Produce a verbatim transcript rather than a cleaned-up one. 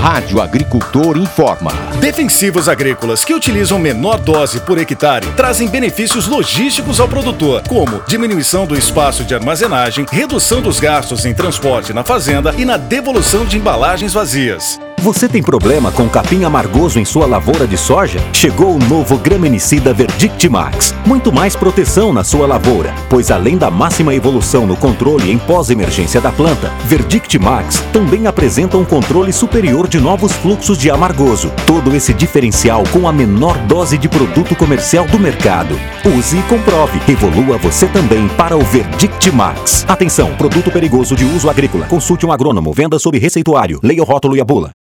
Rádio Agricultor informa. Defensivos agrícolas que utilizam menor dose por hectare trazem benefícios logísticos ao produtor, como diminuição do espaço de armazenagem, redução dos gastos em transporte na fazenda e na devolução de embalagens vazias. Você tem problema com capim amargoso em sua lavoura de soja? Chegou o novo graminicida Verdict Max. Muito mais proteção na sua lavoura, pois além da máxima evolução no controle em pós-emergência da planta, Verdict Max também apresenta um controle superior de novos fluxos de amargoso. Todo esse diferencial com a menor dose de produto comercial do mercado. Use e comprove. Evolua você também para o Verdict Max. Atenção, produto perigoso de uso agrícola. Consulte um agrônomo. Venda sob receituário. Leia o rótulo e a bula.